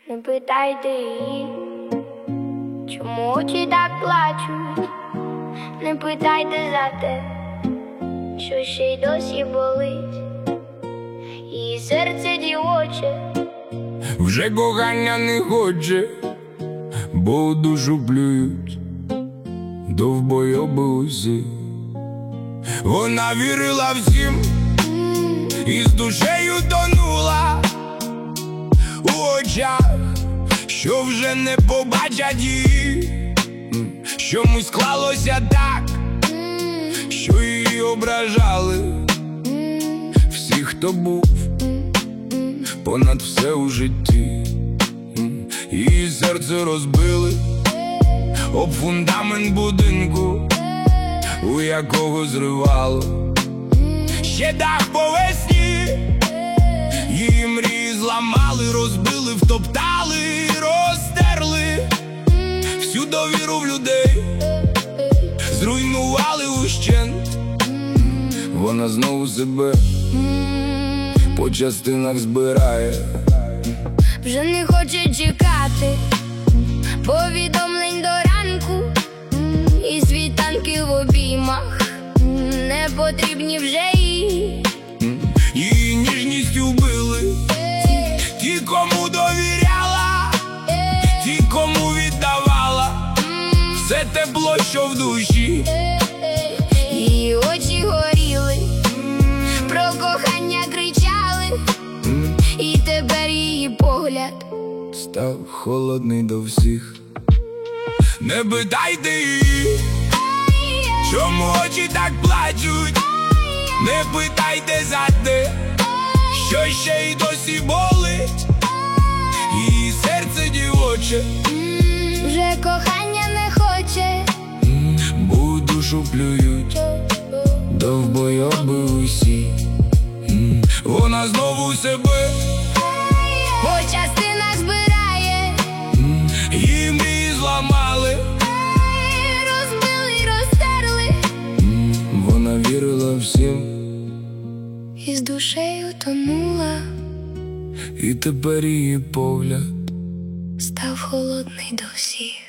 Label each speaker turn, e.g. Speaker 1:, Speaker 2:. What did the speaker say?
Speaker 1: Не питайте її, чому очі так плачуть. Не питайте за те, що ще й досі болить. Її серце дівоче
Speaker 2: вже кохання не хоче, бо у душу плюють довбойоби усі. Вона вірила всім і з душею тонула у очах, що вже не побачать її. Чомусь склалося так, що її ображали всі, хто був понад все у житті. Її серце розбили об фундамент будинку, у якого зривало ще дах по весні. Її мрії зламали, розбили, втоптали, розтерли всю довіру в людей, зруйнували ущент. Вона знову себе по частинах збирає,
Speaker 1: вже не хоче чекати повідомлень до ранку, і світанки в обіймах не потрібні вже їй.
Speaker 2: Її ніжністю вбили ті, кому довіряла, ті, кому віддавала все тепло, що в душі.
Speaker 1: Її очі горіли, про кохання кричали, і тепер її погляд
Speaker 2: став холодний до всіх. Не питайте її, чому очі так плачуть. Не питайте за те, що ще й досі болить. Її серце дівоче
Speaker 1: вже кохання не хоче,
Speaker 2: бо душу плюють довбойоби усі. Вона знову себе
Speaker 1: по частинах збирає,
Speaker 2: її мрії зламали,
Speaker 1: розбили, розтерли,
Speaker 2: вона вірила всім
Speaker 1: і з душею тонула,
Speaker 2: і тепер її погляд
Speaker 1: став холодний до всіх.